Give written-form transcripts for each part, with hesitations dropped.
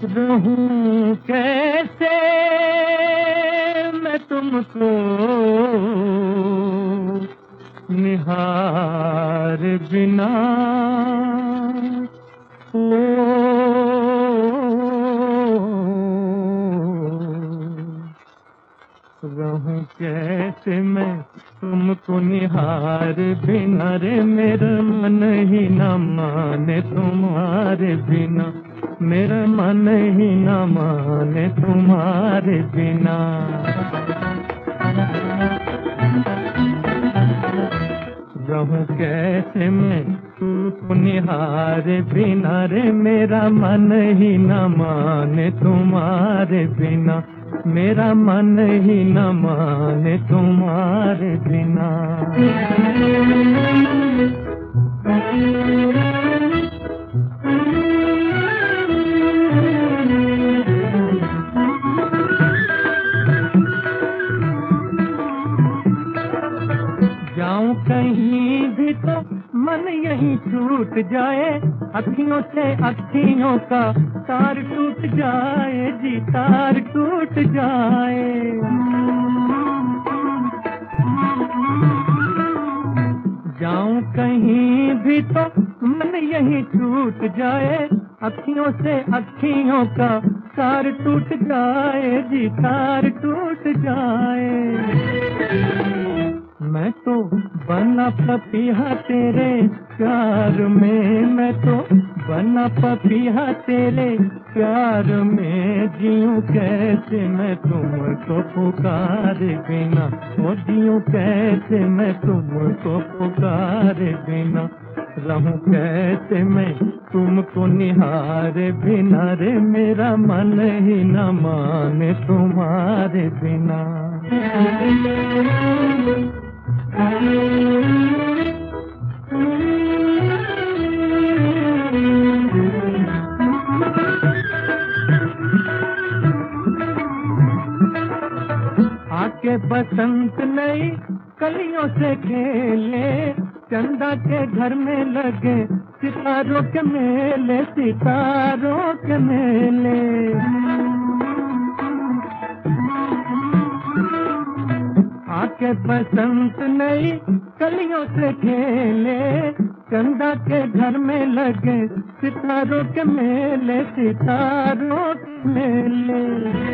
रहूं कैसे मैं तुमको निहार बिना, ओ रहूं कैसे मैं तुमको निहार बिना रे, मेरा मन ही न माने तुम्हारे बिना, मेरा मन ही न माने तुम्हारे बिना। रहूं कैसे मैं तुमको निहार बिना रे, मेरा मन ही न माने तुम्हारे बिना, मेरा मन ही न माने तुम्हारे बिना। जाऊं कहीं भी तो मन यहीं छूट जाए, अखियों से अखियों का तार टूट जाए जी, तार टूट जाए। जाऊं कहीं भी तो मन यहीं छूट जाए, अखियों से अखियों का तार टूट जाए जी, तार टूट जाए। मैं तो बना पपीहा तेरे प्यार में, मैं तो बना पपीहा तेरे प्यार में, जीऊं कैसे मैं तुमको पुकारे बिना, ओ जीऊं कैसे मैं तुमको पुकारे बिना, रहूं कैसे मैं तुमको निहारे बिना रे, मेरा मन ही न माने तुम्हारे बिना। आके बसंत नई कलियों से खेले, चंदा के घर में लगे सितारों के मेले, सितारों के मेले। आके बसंत नई कलियों से खेले, चंदा के घर में लगे सितारों के मेले, सितारों के मेले।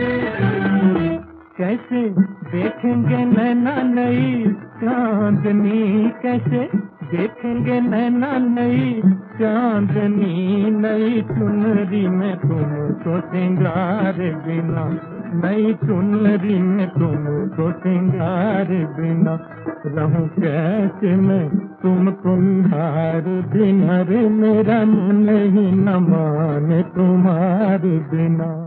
कैसे देखेंगे नैना नई चांदनी, कैसे देखेंगे नैना नई चांदनी, नई चुनरी में तुमको सिंगार बिना, नई चुनरी में तुमको सिंगार बिना, रहूं कैसे मैं तुमको निहार बिना रे, मेरा मन ही न माने तुम्हारे बिना।